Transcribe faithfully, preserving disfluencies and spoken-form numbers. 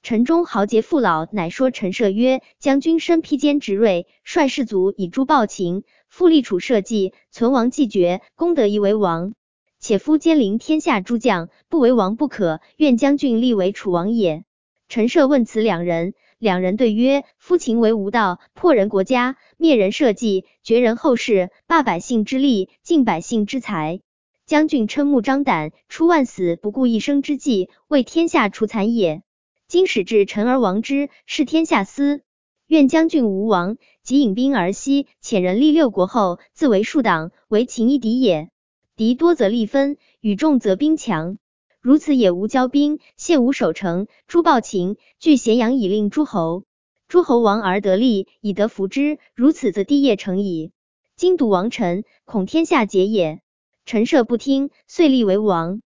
陈忠豪杰父老，乃说陈涉曰：将军身披坚执锐，率士卒以诛暴秦，复立楚社稷，存亡既绝，功得宜为王。且夫兼临天下诸将，不为王不可，愿将军立为楚王也。陈涉问此两人，两人对曰：夫秦为无道，破人国家，灭人社稷，绝人后世，霸百姓之利，尽百姓之财。将军瞠目张胆，出万死不顾一生之计，为天下除残也。今使至臣而亡之，是天下思。愿将军无亡，即引兵而西，遣人立六国后，自为数党，为秦一敌也。敌多则力分，与众则兵强。如此也无交兵，现无守城，诛暴秦，据咸阳以令诸侯。诸侯亡而得利，以得服之，如此则地业成矣。今独王臣，恐天下竭也。陈涉不听，遂立为王。